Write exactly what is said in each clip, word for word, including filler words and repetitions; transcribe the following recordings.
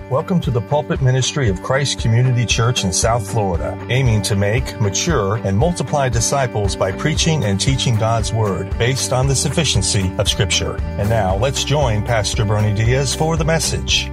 Welcome to the pulpit ministry of Christ Community Church in South Florida, aiming to make, mature, and multiply disciples by preaching and teaching God's Word based on the sufficiency of Scripture. And now, let's join Pastor Bernie Diaz for the message.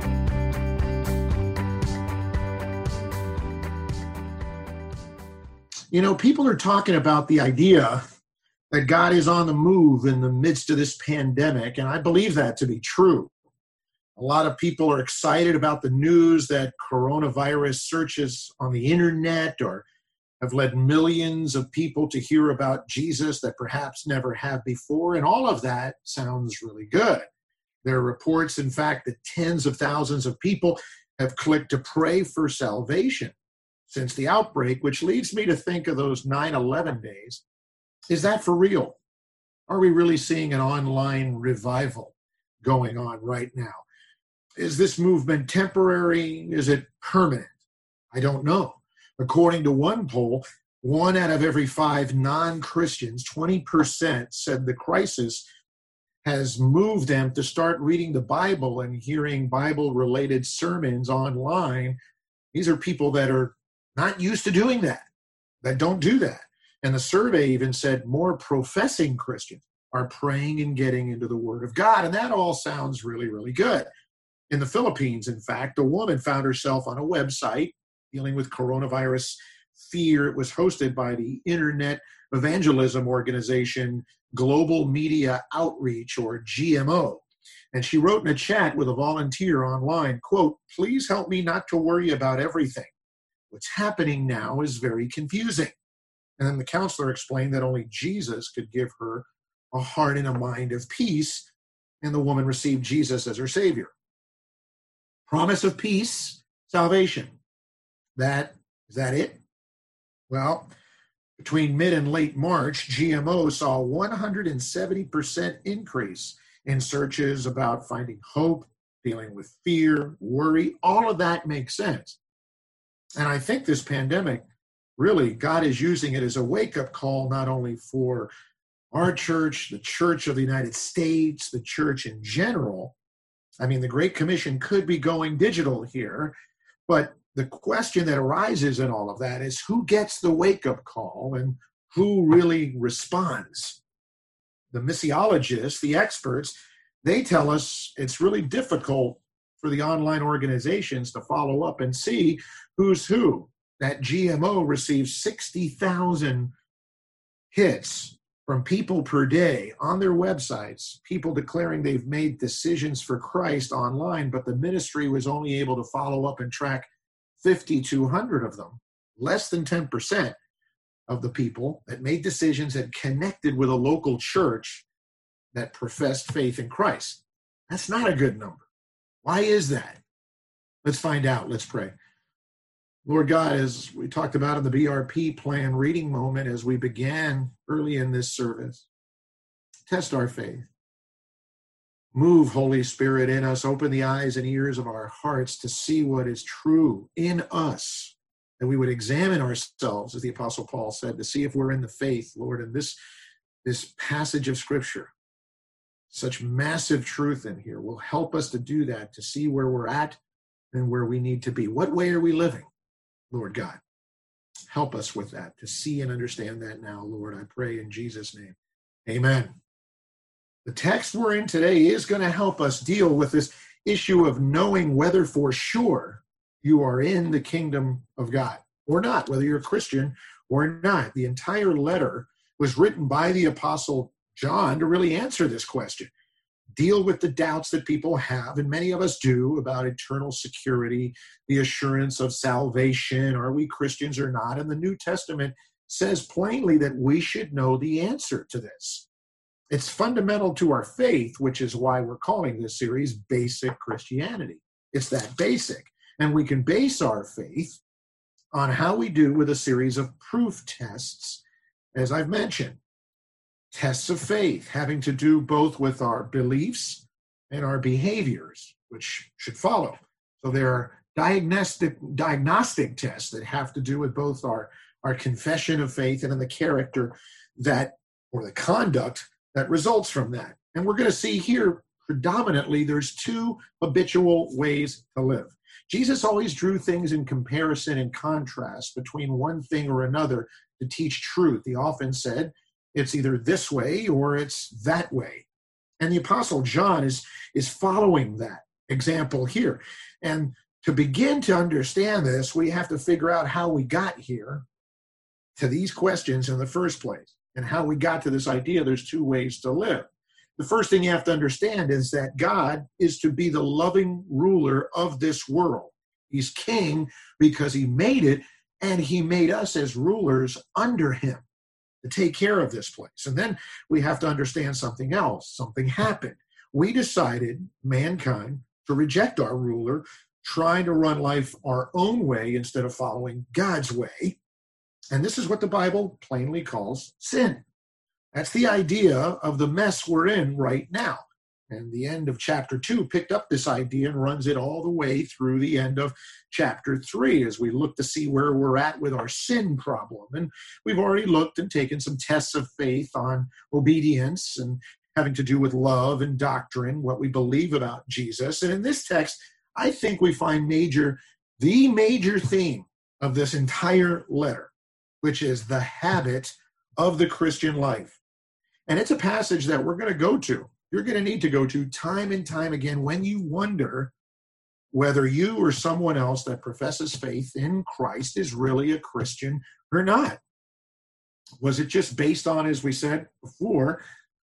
You know, people are talking about the idea that God is on the move in the midst of this pandemic, and I believe that to be true. A lot of people are excited about the news that coronavirus searches on the internet or have led millions of people to hear about Jesus that perhaps never have before, and all of that sounds really good. There are reports, in fact, that tens of thousands of people have clicked to pray for salvation since the outbreak, which leads me to think of those nine eleven days. Is that for real? Are we really seeing an online revival going on right now? Is this movement temporary? Is it permanent? I don't know. According to one poll, one out of every five non-Christians, twenty percent, said the crisis has moved them to start reading the Bible and hearing Bible-related sermons online. These are people that are not used to doing that, that don't do that. And the survey even said more professing Christians are praying and getting into the Word of God. And that all sounds really, really good. In the Philippines, in fact, a woman found herself on a website dealing with coronavirus fear. It was hosted by the Internet Evangelism Organization Global Media Outreach, or G M O. And she wrote in a chat with a volunteer online, quote, "Please help me not to worry about everything. What's happening now is very confusing." And then the counselor explained that only Jesus could give her a heart and a mind of peace, and the woman received Jesus as her Savior. Promise of peace, salvation. That, is that it? Well, between mid and late March, G M O saw a one hundred seventy percent increase in searches about finding hope, dealing with fear, worry. All of that makes sense. And I think this pandemic, really, God is using it as a wake-up call, not only for our church, the Church of the United States, the church in general. I mean, the Great Commission could be going digital here, but the question that arises in all of that is who gets the wake-up call and who really responds? The missiologists, the experts, they tell us it's really difficult for the online organizations to follow up and see who's who. That G M O receives sixty thousand hits from people per day on their websites, people declaring they've made decisions for Christ online, but the ministry was only able to follow up and track five thousand two hundred of them. Less than ten percent of the people that made decisions had connected with a local church that professed faith in Christ. That's not a good number. Why is that? Let's find out. Let's pray. Lord God, as we talked about in the B R P plan reading moment as we began early in this service, test our faith. Move, Holy Spirit, in us. Open the eyes and ears of our hearts to see what is true in us, that we would examine ourselves, as the Apostle Paul said, to see if we're in the faith, Lord. And this, this passage of Scripture, such massive truth in here, will help us to do that, to see where we're at and where we need to be. What way are we living? Lord God, help us with that, to see and understand that now, Lord. I pray in Jesus' name. Amen. The text we're in today is going to help us deal with this issue of knowing whether for sure you are in the kingdom of God or not, whether you're a Christian or not. The entire letter was written by the Apostle John to really answer this question, deal with the doubts that people have, and many of us do, about eternal security, the assurance of salvation, are we Christians or not? And the New Testament says plainly that we should know the answer to this. It's fundamental to our faith, which is why we're calling this series Basic Christianity. It's that basic. And we can base our faith on how we do with a series of proof tests, as I've mentioned. Tests of faith, having to do both with our beliefs and our behaviors, which should follow. So there are diagnostic diagnostic tests that have to do with both our, our confession of faith and in the character that, or the conduct that results from that. And we're going to see here predominantly there's two habitual ways to live. Jesus always drew things in comparison and contrast between one thing or another to teach truth. He often said, it's either this way or it's that way. And the Apostle John is, is following that example here. And to begin to understand this, we have to figure out how we got here to these questions in the first place and how we got to this idea there's two ways to live. The first thing you have to understand is that God is to be the loving ruler of this world. He's king because he made it, and he made us as rulers under him to take care of this place. And then we have to understand something else. Something happened. We decided, mankind, to reject our ruler, trying to run life our own way instead of following God's way. And this is what the Bible plainly calls sin. That's the idea of the mess we're in right now. And the end of chapter two picked up this idea and runs it all the way through the end of chapter three as we look to see where we're at with our sin problem. And we've already looked and taken some tests of faith on obedience and having to do with love and doctrine, what we believe about Jesus. And in this text, I think we find major, the major theme of this entire letter, which is the habit of the Christian life. And it's a passage that we're going to go to. You're going to need to go to time and time again when you wonder whether you or someone else that professes faith in Christ is really a Christian or not. Was it just based on, as we said before,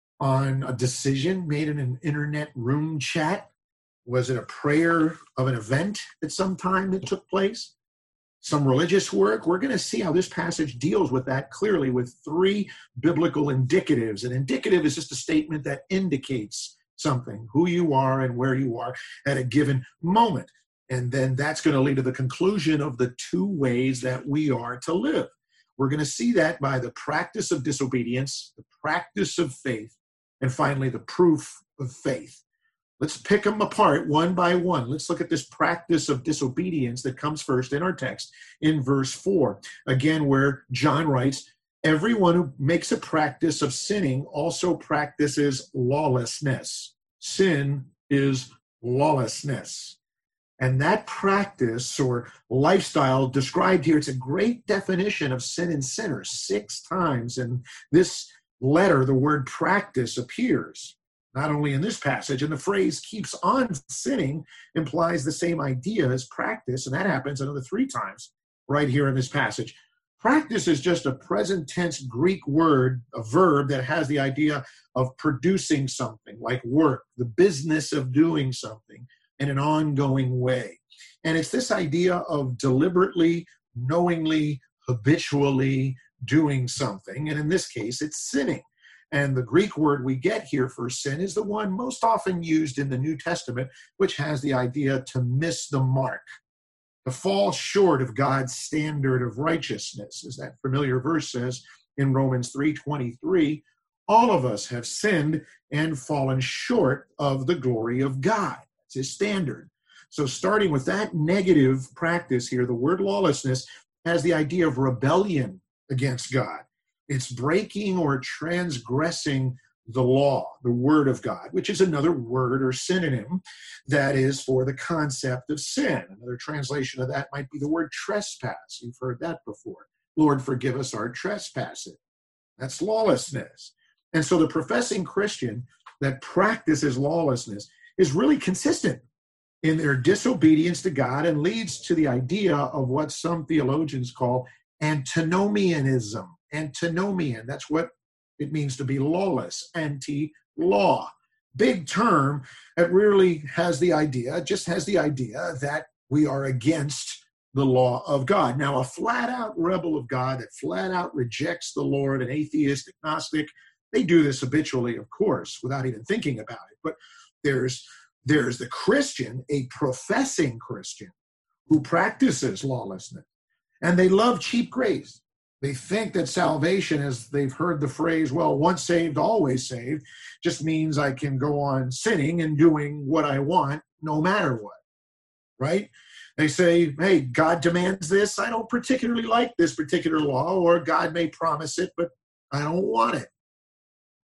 on a decision made in an internet room chat? Was it a prayer of an event at some time that took place? Some religious work? We're going to see how this passage deals with that clearly with three biblical indicatives. An indicative is just a statement that indicates something, who you are and where you are at a given moment. And then that's going to lead to the conclusion of the two ways that we are to live. We're going to see that by the practice of disobedience, the practice of faith, and finally the proof of faith. Let's pick them apart one by one. Let's look at this practice of disobedience that comes first in our text in verse four. Again, where John writes, everyone who makes a practice of sinning also practices lawlessness. Sin is lawlessness. And that practice or lifestyle described here, it's a great definition of sin and sinner. Six times in this letter, the word practice appears. Not only in this passage, and the phrase keeps on sinning implies the same idea as practice, and that happens another three times right here in this passage. Practice is just a present tense Greek word, a verb that has the idea of producing something, like work, the business of doing something in an ongoing way. And it's this idea of deliberately, knowingly, habitually doing something, and in this case, it's sinning. And the Greek word we get here for sin is the one most often used in the New Testament, which has the idea to miss the mark, to fall short of God's standard of righteousness. As that familiar verse says in Romans three twenty-three, all of us have sinned and fallen short of the glory of God. That's his standard. So starting with that negative practice here, the word lawlessness has the idea of rebellion against God. It's breaking or transgressing the law, the word of God, which is another word or synonym that is for the concept of sin. Another translation of that might be the word trespass. You've heard that before. Lord, forgive us our trespasses. That's lawlessness. And so the professing Christian that practices lawlessness is really consistent in their disobedience to God and leads to the idea of what some theologians call antinomianism. Antinomian, that's what it means to be lawless, anti-law. Big term that really has the idea, just has the idea that we are against the law of God. Now, a flat-out rebel of God that flat-out rejects the Lord, an atheist, agnostic, they do this habitually, of course, without even thinking about it. But there's, there's the Christian, a professing Christian, who practices lawlessness, and they love cheap grace. They think that salvation, as they've heard the phrase, well, once saved, always saved, just means I can go on sinning and doing what I want no matter what, right? They say, hey, God demands this. I don't particularly like this particular law, or God may promise it, but I don't want it.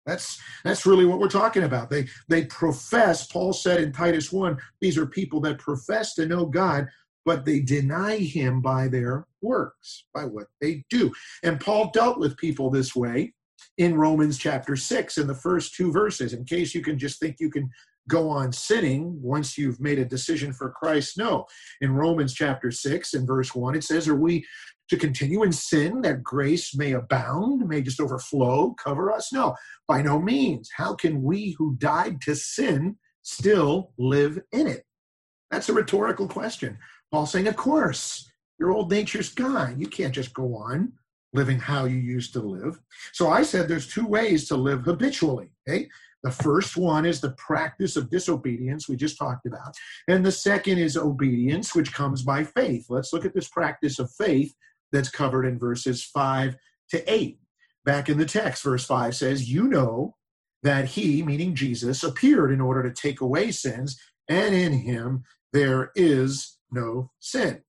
That's that's really what we're talking about. They they profess, Paul said in Titus one, these are people that profess to know God, but they deny him by their works, by what they do. And Paul dealt with people this way in Romans chapter six, in the first two verses, in case you can just think you can go on sinning once you've made a decision for Christ. No. In Romans chapter six, in verse one, it says, are we to continue in sin that grace may abound, may just overflow, cover us? No, by no means. How can we who died to sin still live in it? That's a rhetorical question. Paul's saying, of course, your old nature's gone. You can't just go on living how you used to live. So I said there's two ways to live habitually. Okay? The first one is the practice of disobedience we just talked about. And the second is obedience, which comes by faith. Let's look at this practice of faith that's covered in verses five to eight. Back in the text, verse five says, you know that he, meaning Jesus, appeared in order to take away sins, and in him there is no sin.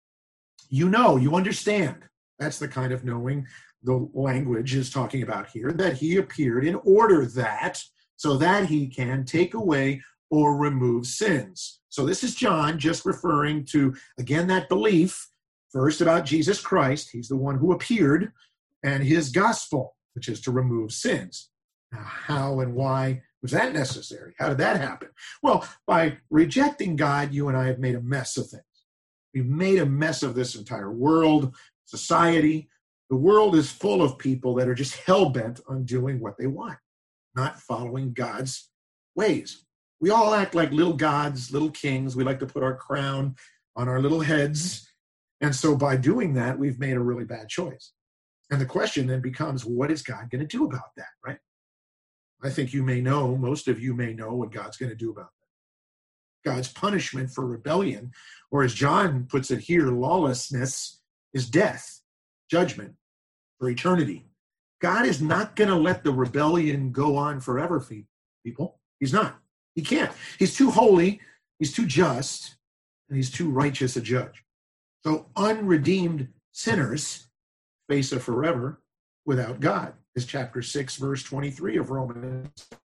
You know, you understand. That's the kind of knowing the language is talking about here, that he appeared in order that, so that he can take away or remove sins. So this is John just referring to, again, that belief, first about Jesus Christ. He's the one who appeared, and his gospel, which is to remove sins. Now, how and why was that necessary? How did that happen? Well, by rejecting God, you and I have made a mess of things. We've made a mess of this entire world, society. The world is full of people that are just hell-bent on doing what they want, not following God's ways. We all act like little gods, little kings. We like to put our crown on our little heads. And so by doing that, we've made a really bad choice. And the question then becomes, what is God going to do about that, right? I think you may know, most of you may know what God's going to do about that. God's punishment for rebellion, or as John puts it here, lawlessness, is death, judgment for eternity. God is not going to let the rebellion go on forever, people. He's not. He can't. He's too holy, he's too just, and he's too righteous a judge. So unredeemed sinners face a forever without God. Is chapter six, verse twenty-three of Romans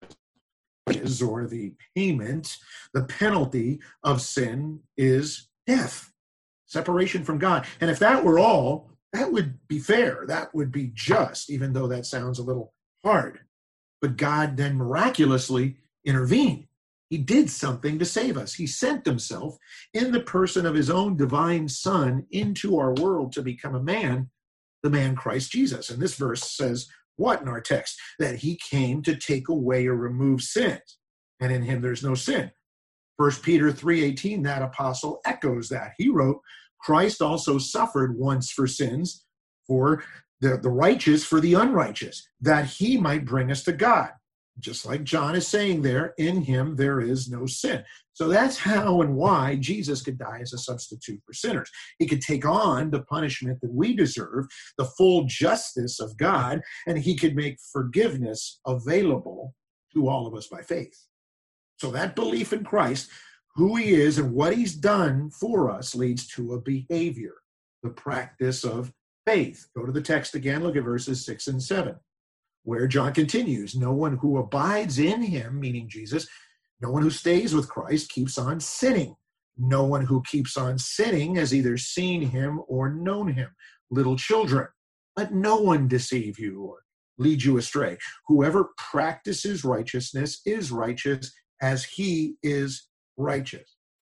is, or the payment, the penalty of sin is death, separation from God. And if that were all, that would be fair. That would be just, even though that sounds a little hard. But God then miraculously intervened. He did something to save us. He sent himself in the person of his own divine Son into our world to become a man, the man Christ Jesus. And this verse says what in our text? That he came to take away or remove sins. And in him there's no sin. First Peter three eighteen, that apostle echoes that. He wrote, Christ also suffered once for sins, for the, the righteous for the unrighteous, that he might bring us to God. Just like John is saying there, in him there is no sin. So that's how and why Jesus could die as a substitute for sinners. He could take on the punishment that we deserve, the full justice of God, and he could make forgiveness available to all of us by faith. So that belief in Christ, who he is and what he's done for us, leads to a behavior, the practice of faith. Go to the text again, look at verses six and seven. Where John continues, no one who abides in him, meaning Jesus, no one who stays with Christ keeps on sinning. No one who keeps on sinning has either seen him or known him. Little children, let no one deceive you or lead you astray. Whoever practices righteousness is righteous as he is righteous.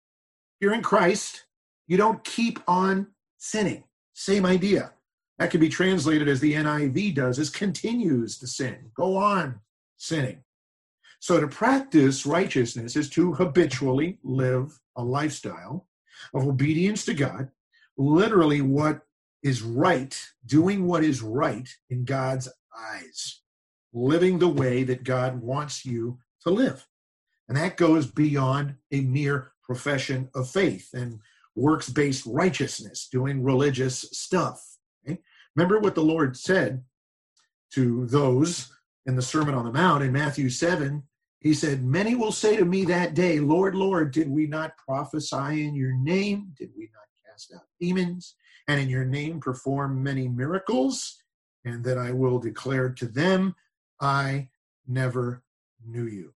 If you're in Christ, you don't keep on sinning. Same idea. That can be translated as the N I V does, as continues to sin. Go on sinning. So to practice righteousness is to habitually live a lifestyle of obedience to God, literally what is right, doing what is right in God's eyes, living the way that God wants you to live. And that goes beyond a mere profession of faith and works-based righteousness, doing religious stuff. Okay? Remember what the Lord said to those in the Sermon on the Mount in Matthew seven. He said, many will say to me that day, Lord, Lord, did we not prophesy in your name? Did we not cast out demons? And in your name perform many miracles? And that I will declare to them, I never knew you.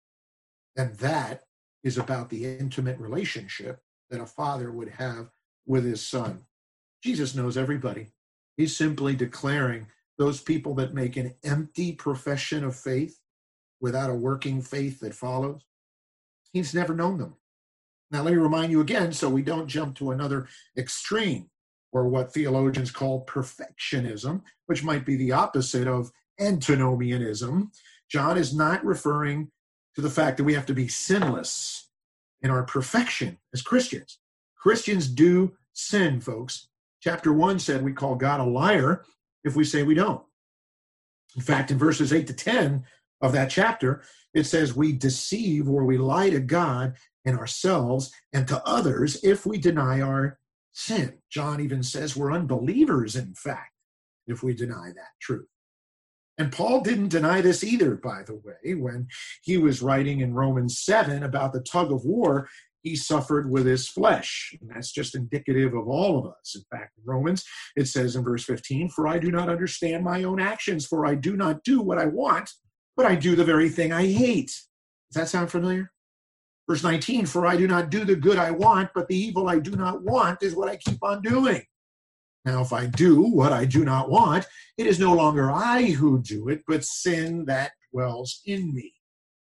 And that is about the intimate relationship that a father would have with his son. Jesus knows everybody. He's simply declaring those people that make an empty profession of faith without a working faith that follows, he's never known them. Now, let me remind you again, so we don't jump to another extreme, or what theologians call perfectionism, which might be the opposite of antinomianism. John is not referring to the fact that we have to be sinless in our perfection as Christians. Christians do sin, folks. Chapter one said we call God a liar if we say we don't. In fact, in verses eight to ten of that chapter, it says we deceive or we lie to God and ourselves and to others if we deny our sin. John even says we're unbelievers, in fact, if we deny that truth. And Paul didn't deny this either, by the way, when he was writing in Romans seven about the tug of war he suffered with his flesh. And that's just indicative of all of us. In fact, in Romans, it says in verse fifteen, "For I do not understand my own actions, for I do not do what I want, but I do the very thing I hate." Does that sound familiar? Verse nineteen, "For I do not do the good I want, but the evil I do not want is what I keep on doing. Now, if I do what I do not want, it is no longer I who do it, but sin that dwells in me."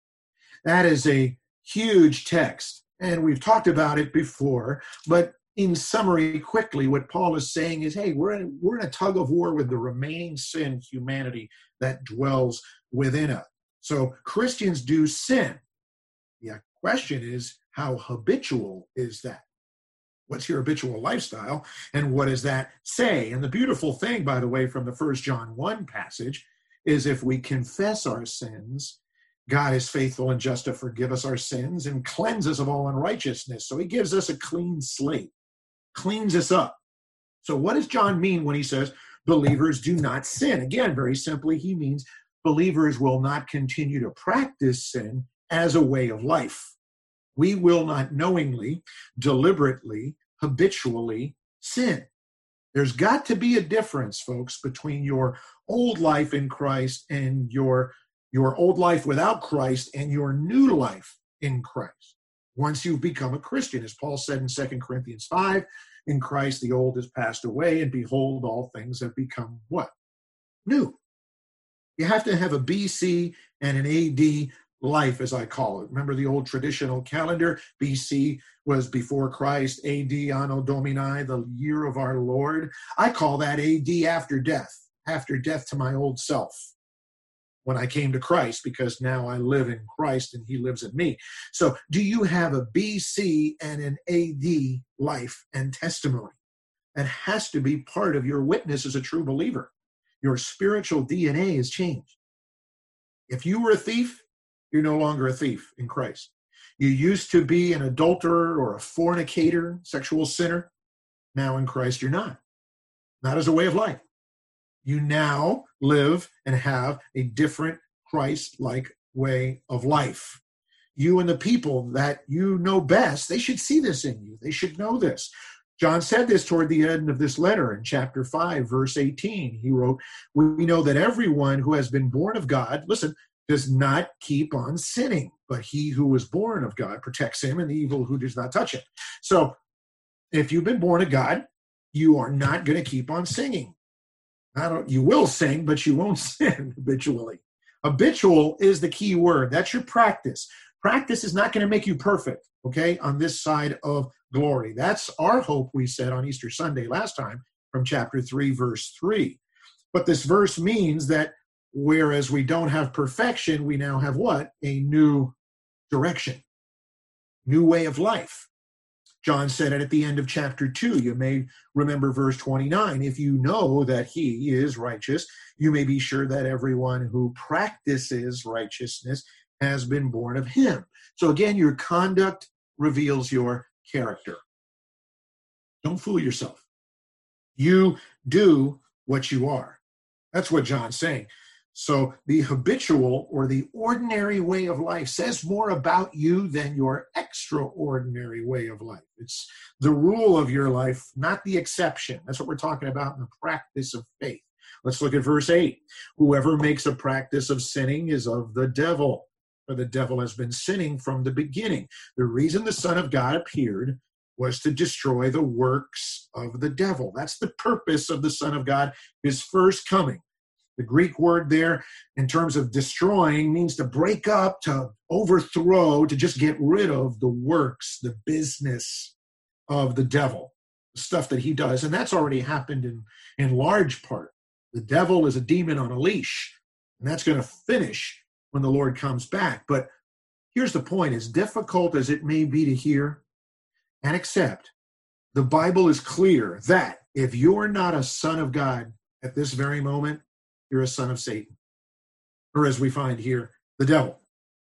That is a huge text, and we've talked about it before, but in summary, quickly, what Paul is saying is, hey, we're in, we're in a tug of war with the remaining sin, humanity, that dwells within us. So Christians do sin. The question is, how habitual is that? What's your habitual lifestyle, and what does that say? And the beautiful thing, by the way, from the First John one passage is if we confess our sins, God is faithful and just to forgive us our sins and cleanse us of all unrighteousness. So he gives us a clean slate, cleans us up. So what does John mean when he says believers do not sin? Again, very simply, he means believers will not continue to practice sin as a way of life. We will not knowingly, deliberately, habitually sin. There's got to be a difference, folks, between your old life in Christ and your, your old life without Christ and your new life in Christ. Once you've become a Christian, as Paul said in Second Corinthians five, in Christ the old has passed away, and behold, all things have become what? New. You have to have a B C and an A D life, as I call it. Remember the old traditional calendar? B C was before Christ, A D, Anno Domini, the year of our Lord. I call that A D after death, after death to my old self when I came to Christ, because now I live in Christ and he lives in me. So do you have a B C and an A D life and testimony? That has to be part of your witness as a true believer. Your spiritual D N A has changed. If you were a thief, you're no longer a thief in Christ. You used to be an adulterer or a fornicator, sexual sinner. Now in Christ, you're not. Not as a way of life. You now live and have a different Christ-like way of life. You and the people that you know best, they should see this in you. They should know this. John said this toward the end of this letter in chapter five, verse eighteen. He wrote, "We know that everyone who has been born of God," listen, "does not keep on sinning, but he who was born of God protects him, and the evil who does not touch him." So if you've been born of God, you are not going to keep on singing. I don't, you will sing, but you won't sin habitually. Habitual is the key word. That's your practice. Practice is not going to make you perfect, okay, on this side of glory. That's our hope, we said on Easter Sunday last time from chapter three, verse three. But this verse means that whereas we don't have perfection, we now have what? A new direction, new way of life. John said it at the end of chapter two. You may remember verse twenty-nine. "If you know that he is righteous, you may be sure that everyone who practices righteousness has been born of him." So again, your conduct reveals your character. Don't fool yourself. You do what you are. That's what John's saying. So the habitual or the ordinary way of life says more about you than your extraordinary way of life. It's the rule of your life, not the exception. That's what we're talking about in the practice of faith. Let's look at verse eight. Whoever makes a practice of sinning is of the devil, for the devil has been sinning from the beginning. The reason the Son of God appeared was to destroy the works of the devil. That's the purpose of the Son of God, his first coming. The Greek word there in terms of destroying means to break up, to overthrow, to just get rid of the works, the business of the devil, the stuff that he does. And that's already happened in, in large part. The devil is a demon on a leash, and that's going to finish when the Lord comes back. But here's the point. As difficult as it may be to hear and accept, the Bible is clear that if you're not a son of God at this very moment, you're a son of Satan. Or as we find here, the devil.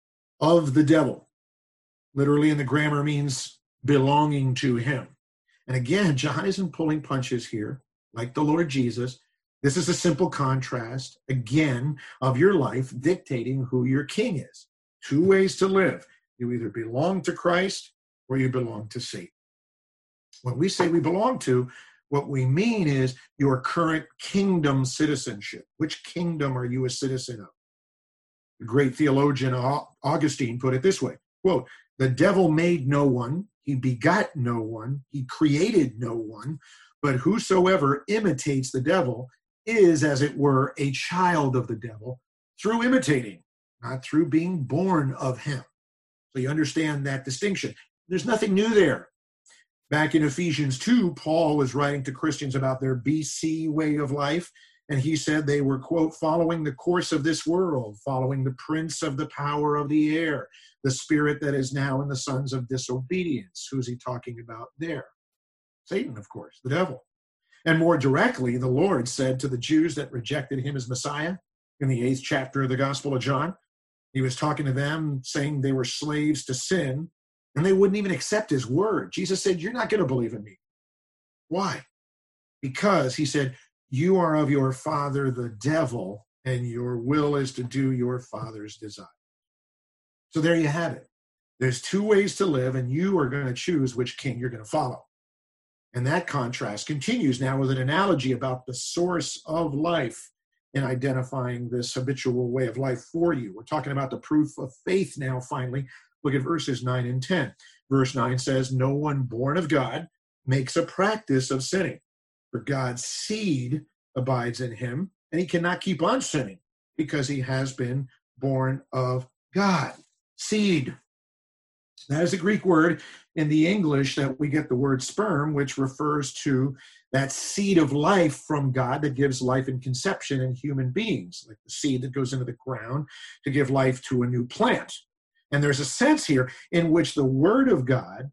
Of the devil. Literally in the grammar means belonging to him. And again, John isn't pulling punches here, like the Lord Jesus. This is a simple contrast, again, of your life dictating who your king is. Two ways to live. You either belong to Christ or you belong to Satan. When we say we belong to, what we mean is your current kingdom citizenship. Which kingdom are you a citizen of? The great theologian Augustine put it this way, quote, the devil made no one, he begot no one, he created no one, but whosoever imitates the devil is, as it were, a child of the devil through imitating, not through being born of him. So you understand that distinction. There's nothing new there. Back in Ephesians two, Paul was writing to Christians about their B C way of life, and he said they were, quote, following the course of this world, following the prince of the power of the air, the spirit that is now in the sons of disobedience. Who's he talking about there? Satan, of course, the devil. And more directly, the Lord said to the Jews that rejected him as Messiah in the eighth chapter of the Gospel of John, he was talking to them saying they were slaves to sin, and they wouldn't even accept his word. Jesus said, you're not going to believe in me. Why? Because, he said, you are of your father, the devil, and your will is to do your father's desire. So there you have it. There's two ways to live, and you are going to choose which king you're going to follow. And that contrast continues now with an analogy about the source of life in identifying this habitual way of life for you. We're talking about the proof of faith now, finally. Look at verses nine and ten. Verse nine says, no one born of God makes a practice of sinning, for God's seed abides in him, and he cannot keep on sinning because he has been born of God. Seed. That is a Greek word in the English that we get the word sperm, which refers to that seed of life from God that gives life and conception in human beings, like the seed that goes into the ground to give life to a new plant. And there's a sense here in which the word of God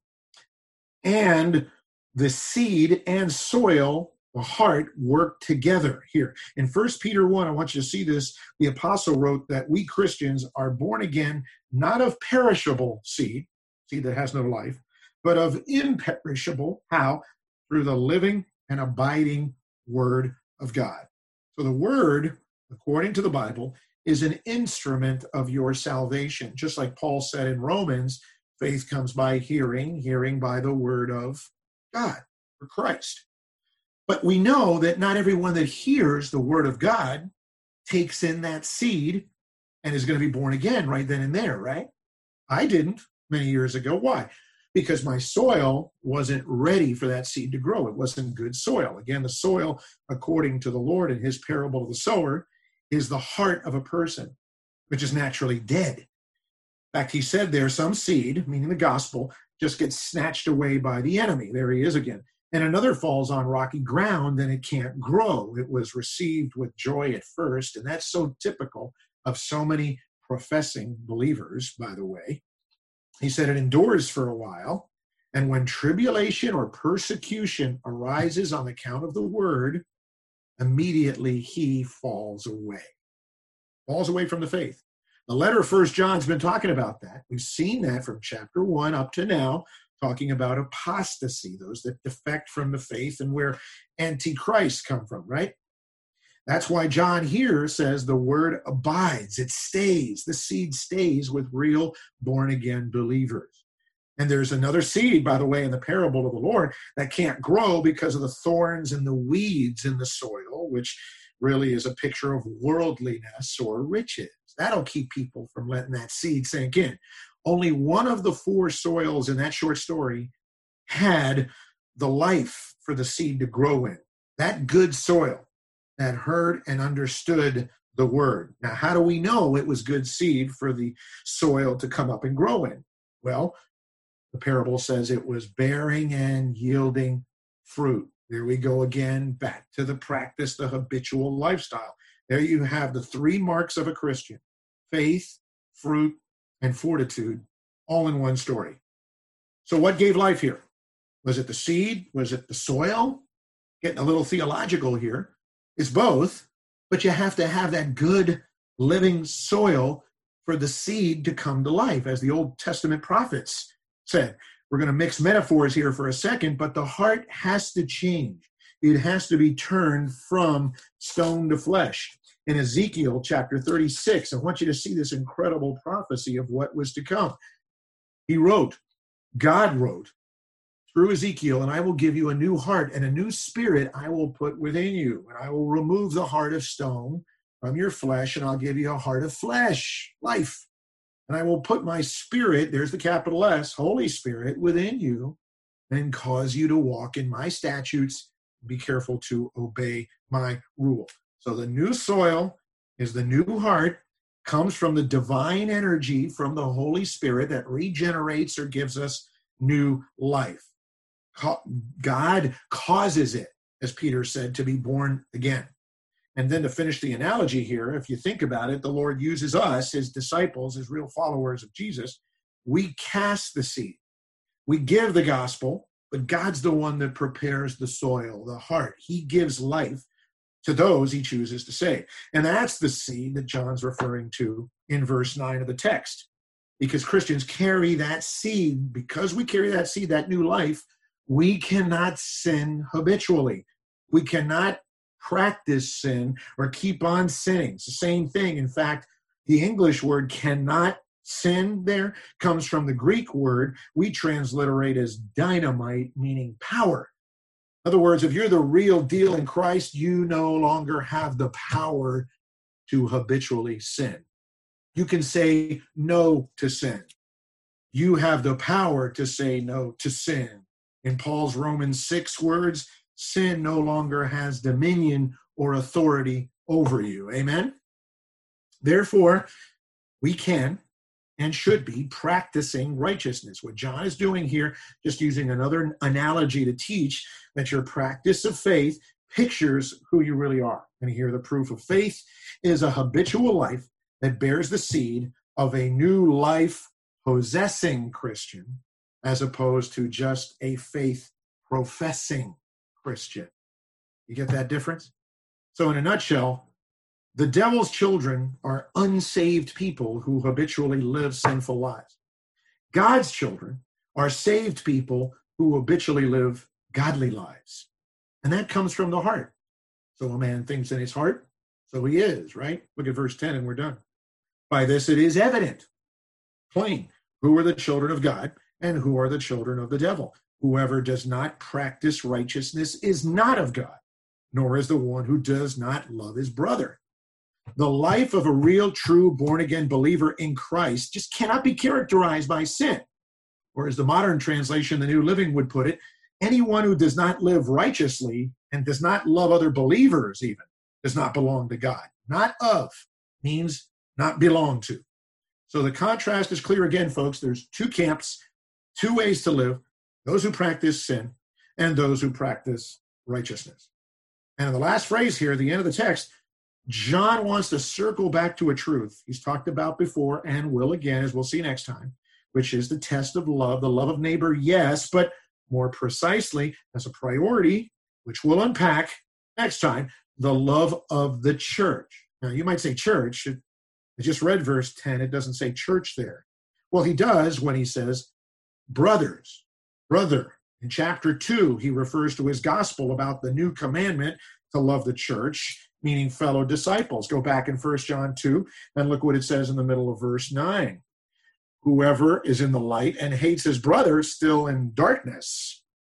and the seed and soil, the heart, work together here. In First Peter one, I want you to see this. The apostle wrote that we Christians are born again, not of perishable seed, seed that has no life, but of imperishable. How? Through the living and abiding word of God. So the word, according to the Bible, is an instrument of your salvation. Just like Paul said in Romans, faith comes by hearing, hearing by the word of God, or Christ. But we know that not everyone that hears the word of God takes in that seed and is going to be born again right then and there, right? I didn't many years ago. Why? Because my soil wasn't ready for that seed to grow. It wasn't good soil. Again, the soil, according to the Lord in his parable of the sower, is the heart of a person, which is naturally dead. In fact, he said there, some seed, meaning the gospel, just gets snatched away by the enemy. There he is again. And another falls on rocky ground, and it can't grow. It was received with joy at first, and that's so typical of so many professing believers, by the way. He said it endures for a while, and when tribulation or persecution arises on account of the word, immediately he falls away. Falls away from the faith. The letter of First John's been talking about that. We've seen that from chapter one up to now, talking about apostasy, those that defect from the faith and where antichrists come from, right? That's why John here says the word abides, it stays, the seed stays with real born-again believers. And there's another seed, by the way, in the parable of the Lord that can't grow because of the thorns and the weeds in the soil, which really is a picture of worldliness or riches. That'll keep people from letting that seed sink in. Only one of the four soils in that short story had the life for the seed to grow in. That good soil that heard and understood the word. Now, how do we know it was good seed for the soil to come up and grow in? Well, the parable says it was bearing and yielding fruit. There we go again, back to the practice, the habitual lifestyle. There you have the three marks of a Christian: faith, fruit, and fortitude, all in one story. So what gave life here? Was it the seed? Was it the soil? Getting a little theological here. It's both, but you have to have that good living soil for the seed to come to life, as the Old Testament prophets said. We're going to mix metaphors here for a second, but the heart has to change. It has to be turned from stone to flesh. In Ezekiel chapter thirty-six, I want you to see this incredible prophecy of what was to come. He wrote, God wrote through Ezekiel, and I will give you a new heart and a new spirit I will put within you. And I will remove the heart of stone from your flesh, and I'll give you a heart of flesh, life. And I will put my spirit, there's the capital S, Holy Spirit, within you, and cause you to walk in my statutes. Be careful to obey my rule. So the new soil is the new heart, comes from the divine energy from the Holy Spirit that regenerates or gives us new life. God causes it, as Peter said, to be born again. And then to finish the analogy here, if you think about it, the Lord uses us, his disciples, his real followers of Jesus. We cast the seed. We give the gospel, but God's the one that prepares the soil, the heart. He gives life to those he chooses to save. And that's the seed that John's referring to in verse nine of the text. Because Christians carry that seed, because we carry that seed, that new life, we cannot sin habitually. We cannot practice sin or keep on sinning. It's the same thing. In fact, the English word cannot sin there comes from the Greek word we transliterate as dynamite, meaning power. In other words, if you're the real deal in Christ, you no longer have the power to habitually sin. You can say no to sin. You have the power to say no to sin. In Paul's Romans six words, sin no longer has dominion or authority over you. Amen? Therefore, we can and should be practicing righteousness. What John is doing here, just using another analogy to teach that your practice of faith pictures who you really are. And here the proof of faith is a habitual life that bears the seed of a new life possessing Christian, as opposed to just a faith professing Christian. You get that difference? So in a nutshell, the devil's children are unsaved people who habitually live sinful lives. God's children are saved people who habitually live godly lives. And that comes from the heart. So a man thinks in his heart, so he is, right? Look at verse ten and we're done. By this it is evident, plain, who are the children of God and who are the children of the devil. Whoever does not practice righteousness is not of God, nor is the one who does not love his brother. The life of a real, true, born-again believer in Christ just cannot be characterized by sin. Or as the modern translation, the New Living would put it, anyone who does not live righteously and does not love other believers even does not belong to God. Not of means not belong to. So the contrast is clear again, folks. There's two camps, two ways to live, those who practice sin and those who practice righteousness. And in the last phrase here, the end of the text, John wants to circle back to a truth he's talked about before and will again, as we'll see next time, which is the test of love, the love of neighbor, yes, but more precisely as a priority, which we'll unpack next time, the love of the church. Now, you might say church. I just read verse ten. It doesn't say church there. Well, he does when he says brothers, brother. In chapter two, he refers to his gospel about the new commandment to love the church, meaning fellow disciples. Go back in First John two and look what it says in the middle of verse nine. Whoever is in the light and hates his brother is still in darkness.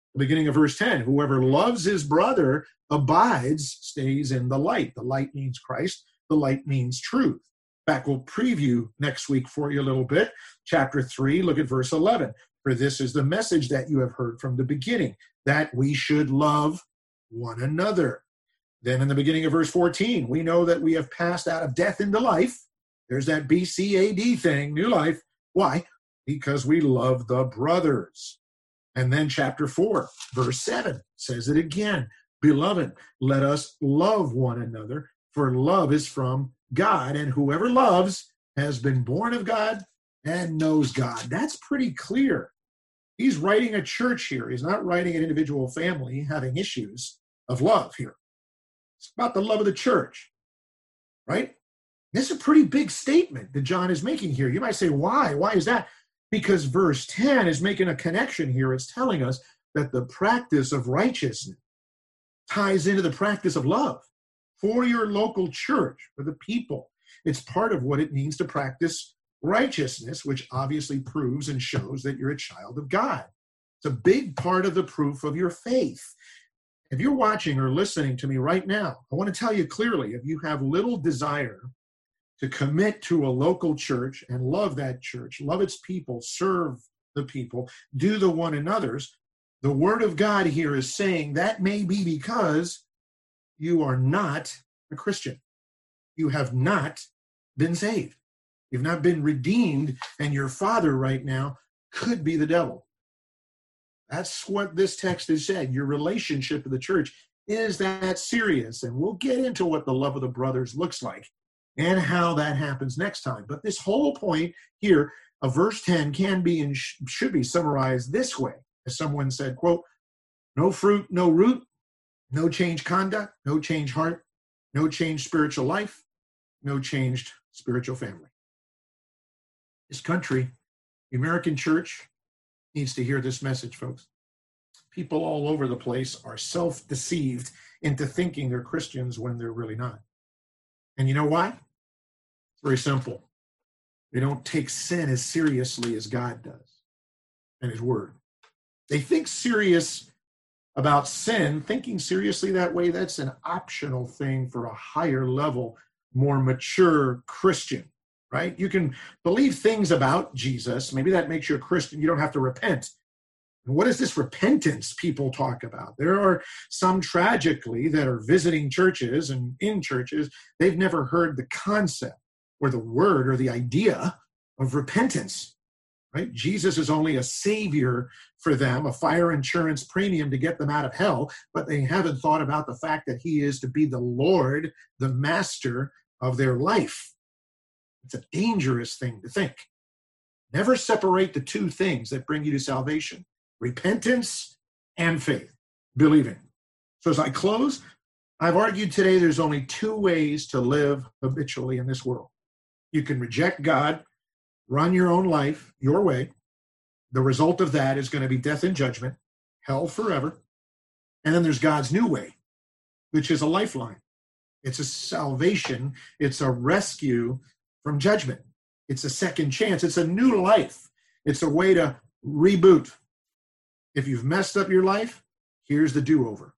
The beginning of verse ten, whoever loves his brother abides, stays in the light. The light means Christ. The light means truth. In fact, we'll preview next week for you a little bit. Chapter three, look at verse eleven. For this is the message that you have heard from the beginning, that we should love one another. Then in the beginning of verse fourteen, we know that we have passed out of death into life. There's that B C A D thing, new life. Why? Because we love the brothers. And then chapter four, verse seven says it again. Beloved, let us love one another, for love is from God, and whoever loves has been born of God and knows God. That's pretty clear. He's writing a church here. He's not writing an individual family having issues of love here. It's about the love of the church, right? This is a pretty big statement that John is making here. You might say, why? Why is that? Because verse ten is making a connection here. It's telling us that the practice of righteousness ties into the practice of love for your local church, for the people. It's part of what it means to practice righteousness, which obviously proves and shows that you're a child of God. It's a big part of the proof of your faith. If you're watching or listening to me right now, I want to tell you clearly, if you have little desire to commit to a local church and love that church, love its people, serve the people, do the one another's, the word of God here is saying that may be because you are not a Christian. You have not been saved. You've not been redeemed, and your father right now could be the devil. That's what this text has said. Your relationship to the church is that serious, and we'll get into what the love of the brothers looks like and how that happens next time. But this whole point here of verse ten can be and sh- should be summarized this way. As someone said, quote, no fruit, no root, no changed conduct, no changed heart, no changed spiritual life, no changed spiritual family. This country, the American church, needs to hear this message, folks. People all over the place are self-deceived into thinking they're Christians when they're really not. And you know why? It's very simple. They don't take sin as seriously as God does and his word. They think serious about sin. Thinking seriously that way, that's an optional thing for a higher level, more mature Christian, right? You can believe things about Jesus. Maybe that makes you a Christian. You don't have to repent. And what is this repentance people talk about? There are some tragically that are visiting churches and in churches, they've never heard the concept or the word or the idea of repentance, right? Jesus is only a savior for them, a fire insurance premium to get them out of hell, but they haven't thought about the fact that he is to be the Lord, the master of their life. It's a dangerous thing to think. Never separate the two things that bring you to salvation, repentance and faith, believing. So as I close, I've argued today there's only two ways to live habitually in this world. You can reject God, run your own life your way. The result of that is going to be death and judgment, hell forever. And then there's God's new way, which is a lifeline. It's a salvation. It's a rescue from judgment. It's a second chance. It's a new life. It's a way to reboot. If you've messed up your life, here's the do-over.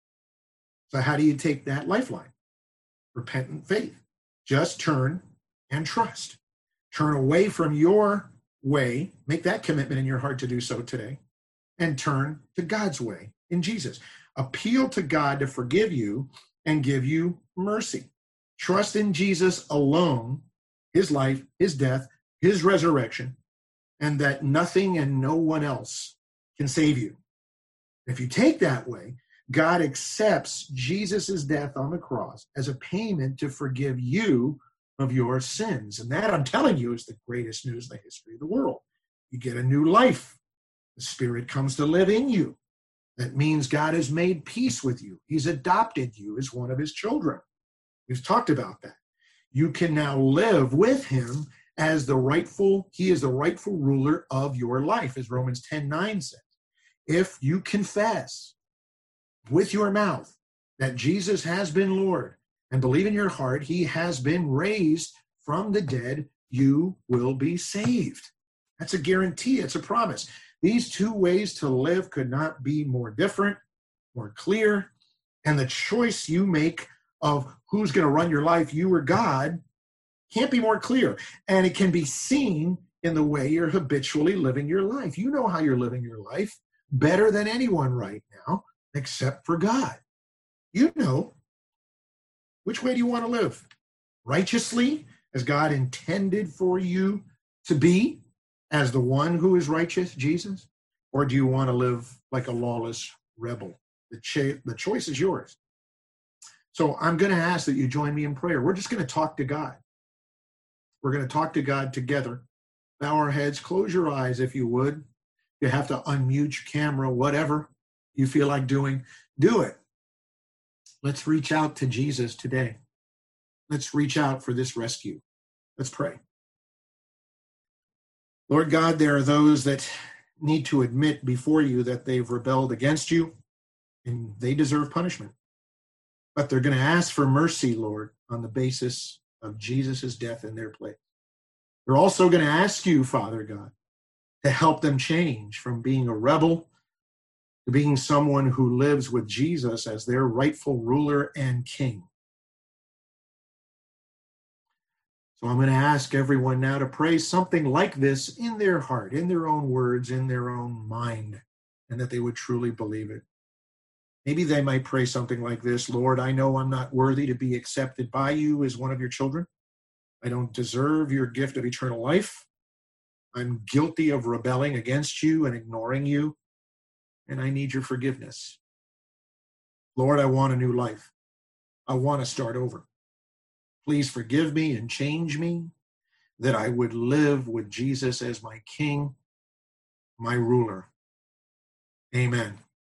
So how do you take that lifeline? Repentant faith. Just turn and trust. Turn away from your way. Make that commitment in your heart to do so today. And turn to God's way in Jesus. Appeal to God to forgive you and give you mercy. Trust in Jesus alone, his life, his death, his resurrection, and that nothing and no one else can save you. If you take that way, God accepts Jesus' death on the cross as a payment to forgive you of your sins. And that, I'm telling you, is the greatest news in the history of the world. You get a new life. The Spirit comes to live in you. That means God has made peace with you. He's adopted you as one of his children. We've talked about that. You can now live with him as the rightful, he is the rightful ruler of your life, as Romans ten nine says. If you confess with your mouth that Jesus has been Lord and believe in your heart he has been raised from the dead, you will be saved. That's a guarantee. It's a promise. These two ways to live could not be more different, more clear. And the choice you make of who's going to run your life, you or God, can't be more clear. And it can be seen in the way you're habitually living your life. You know how you're living your life better than anyone right now, except for God. You know. Which way do you want to live? Righteously, as God intended for you to be, as the one who is righteous, Jesus? Or do you want to live like a lawless rebel? The, cho- the choice is yours. So I'm going to ask that you join me in prayer. We're just going to talk to God. We're going to talk to God together. Bow our heads, close your eyes if you would. You have to unmute your camera, whatever you feel like doing, do it. Let's reach out to Jesus today. Let's reach out for this rescue. Let's pray. Lord God, there are those that need to admit before you that they've rebelled against you and they deserve punishment. But they're going to ask for mercy, Lord, on the basis of Jesus' death in their place. They're also going to ask you, Father God, to help them change from being a rebel to being someone who lives with Jesus as their rightful ruler and king. So I'm going to ask everyone now to pray something like this in their heart, in their own words, in their own mind, and that they would truly believe it. Maybe they might pray something like this: Lord, I know I'm not worthy to be accepted by you as one of your children. I don't deserve your gift of eternal life. I'm guilty of rebelling against you and ignoring you, and I need your forgiveness. Lord, I want a new life. I want to start over. Please forgive me and change me, that I would live with Jesus as my King, my ruler. Amen.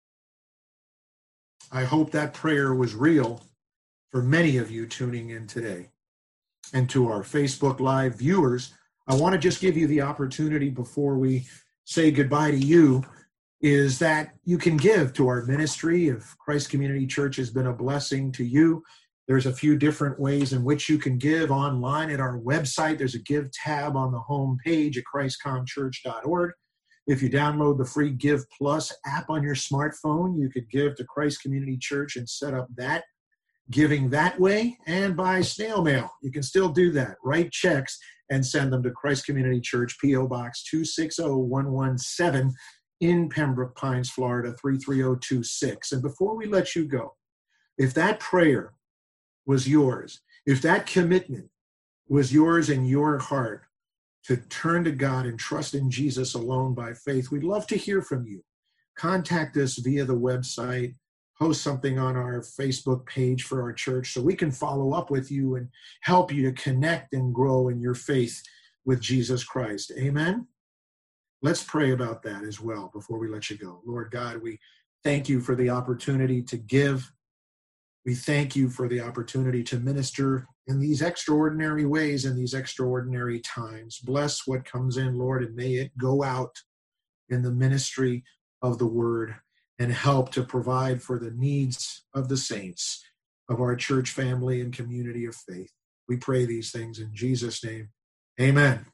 I hope that prayer was real for many of you tuning in today. And to our Facebook Live viewers, I want to just give you the opportunity before we say goodbye to you, is that you can give to our ministry. If Christ Community Church has been a blessing to you, there's a few different ways in which you can give online at our website. There's a Give tab on the home page at christ com church dot org. If you download the free Give Plus app on your smartphone, you could give to Christ Community Church and set up that giving that way, and by snail mail. You can still do that. Write checks and send them to Christ Community Church, P O Box two six zero one one seven in Pembroke Pines, Florida, three three zero two six. And before we let you go, if that prayer was yours, if that commitment was yours in your heart to turn to God and trust in Jesus alone by faith, we'd love to hear from you. Contact us via the website, post something on our Facebook page for our church so we can follow up with you and help you to connect and grow in your faith with Jesus Christ. Amen? Let's pray about that as well before we let you go. Lord God, we thank you for the opportunity to give. We thank you for the opportunity to minister in these extraordinary ways, in these extraordinary times. Bless what comes in, Lord, and may it go out in the ministry of the word and help to provide for the needs of the saints, of our church family and community of faith. We pray these things in Jesus' name. Amen.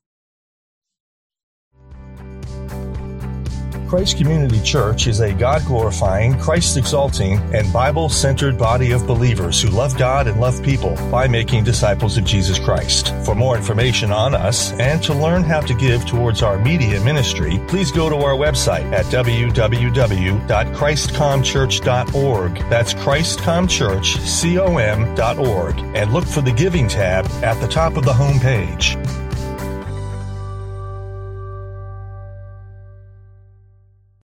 Christ Community Church is a God-glorifying, Christ-exalting, and Bible-centered body of believers who love God and love people by making disciples of Jesus Christ. For more information on us and to learn how to give towards our media ministry, please go to our website at w w w dot christ com church dot org. That's christ com church com dot org, and look for the Giving tab at the top of the home page.